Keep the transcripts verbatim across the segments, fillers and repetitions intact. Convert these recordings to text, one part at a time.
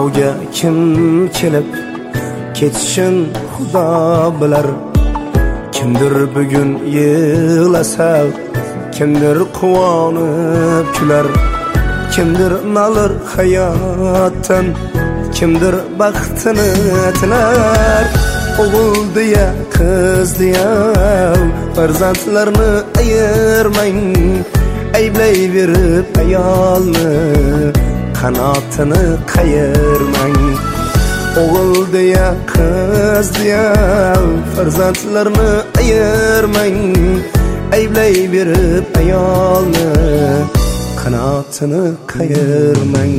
Dunyoga kim kelib ketishin Xudo bilar. Kimdir bugun yig'lasa, kimdir quvonib kular. Kimdir nalir hayotdan, kimdir baxtini tilar. O'g'il deya, qiz deya farzandlarni ayirmang. Ayblayverib ayolni qanotini qayirmang. O'g'il deya, qiz deya farzandlarni ayirmang. Ayblayverib ayolni qanotini qayirmang.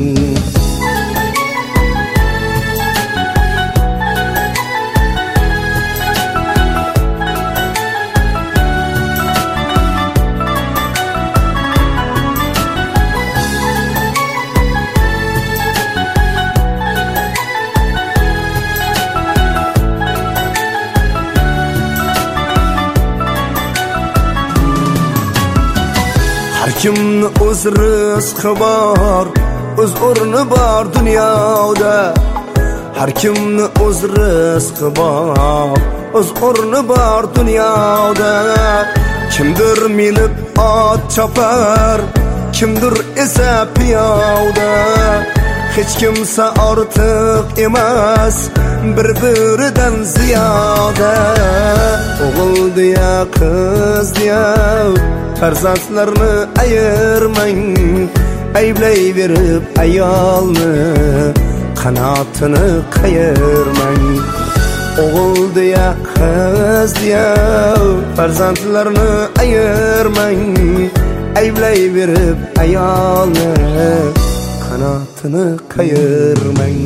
Har kimni o'z rizqi bor, o'z o'rni bor dunyoda. Har kimni o'z rizqi bor, o'z o'rni bor dunyoda. Kimdir minib ot chopar, kimdir esa piyoda. Hech kimsa ortiq emas, bir-biridan ziyoda. O'g'il deya, qiz deya farzandlarni ayirmang. Ayblayverib ayolni qanotini qayirmang. O'g'il deya, qiz deya farzandlarni ayirmang. Ayblayverib ayolni qanotini qayirmang.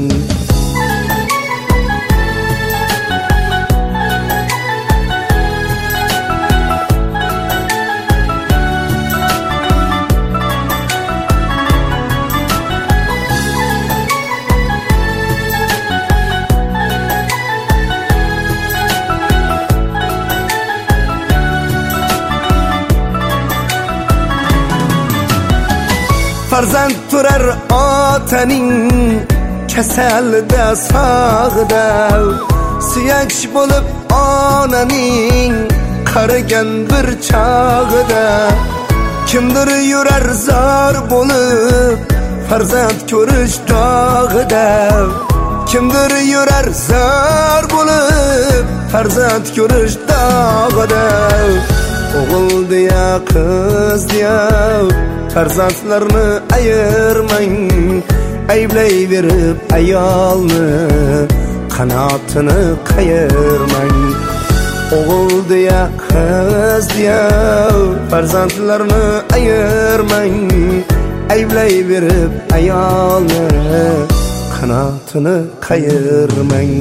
Farzand turar otaning kasalida sog'ida. Suyak bo'lib onaning qarigan bir chog'ida. Kimdir yurar zor bo'lib farzand ko'rish dog'ida. Kimdir yurar zor bo'lib farzand ko'rish dog'ida. O'g'il deya, qiz deya farzandlarni ayirmang. Ayblayverib ayolni qanotini qayirmang. O'g'il deya, qiz deya farzandlarni ayirmang. Ayblayverib ayolni qanotini qayirmang.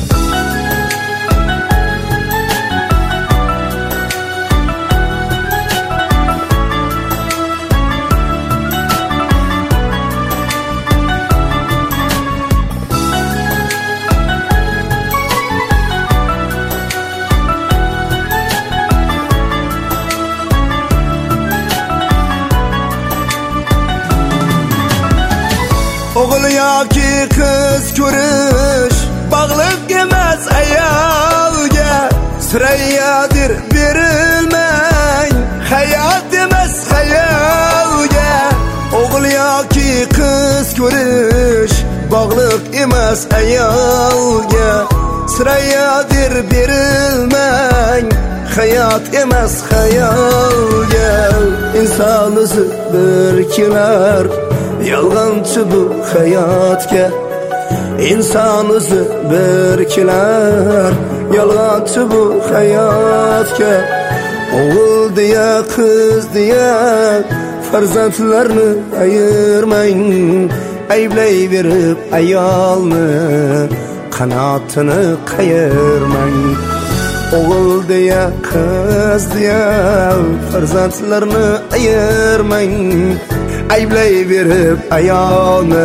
O'g'il yoki qiz ko'rish bog'liq emas ayolga. Sirayyadir berilmang, hayot emas xayolga. O'g'il yoki qiz ko'rish bog'liq emas ayolga. Sirayyadir berilmang, hayot emas xayolga. Inson o'zi bir kelar, yolg'onchi bu hayotga. Inson o'zi bir kelar, yolg'onchi bu hayotga. O'g'il deya, qiz deya farzandlarni ayirmang. Ayblayverib ayolni qanotini qayirmang. O'g'il deya, qiz deya farzandlarni ayirmang. Ayblayverib ayolni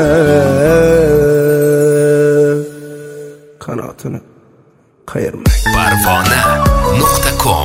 qanotini qayirmang. Parvona nuqta com